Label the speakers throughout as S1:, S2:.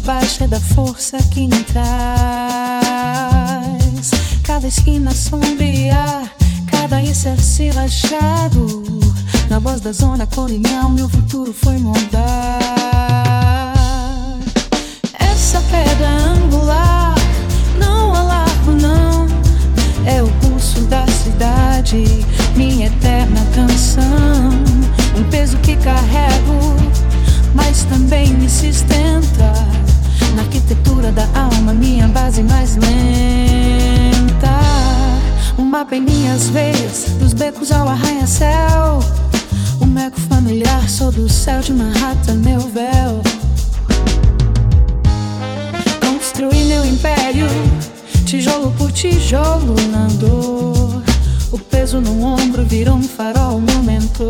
S1: baixa é da força que me traz. Cada esquina sombria, cada alicerce rachado. Na voz da zona colonial, meu futuro foi moldar. Essa pedra angular, não alargo não, é o pulso da cidade, minha eterna canção. Um peso que carrego, mas também me sustenta. Na arquitetura da alma, minha base mais lenta. Um mapa em minhas veias, dos becos ao arranha-céu. Um eco familiar, sou do céu de Manhattan, meu véu. Construí meu império, tijolo por tijolo na dor. O peso no ombro virou um farol, meu mentor.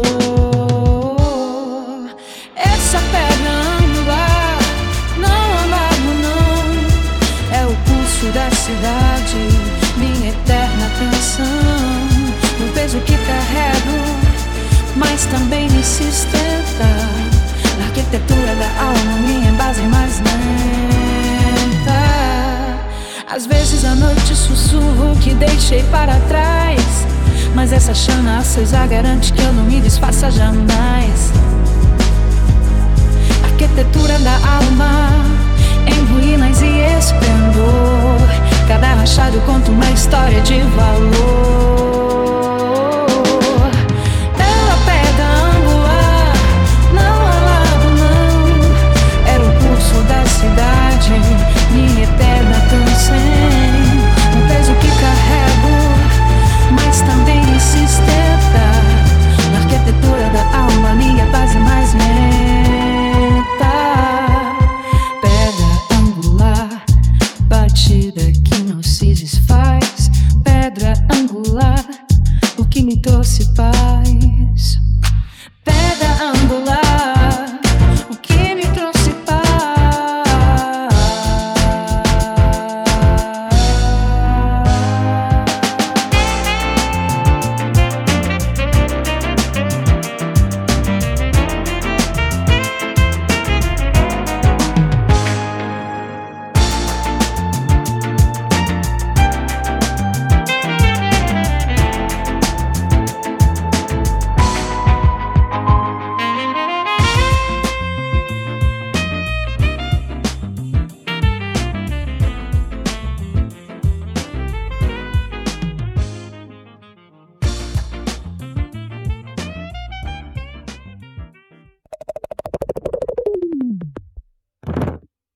S1: Essa pedra angular, não amargo não, é o pulso da cidade, minha eterna canção. Um peso que carrego, mas também me sustenta. Na arquitetura da alma, minha base mais lenta. Às vezes à noite sussurro o que deixei para trás, mas essa chama acesa garante que eu não me desfaça jamais. Arquitetura da alma, em ruínas e esplendor. Cada rachado conta uma história de valor.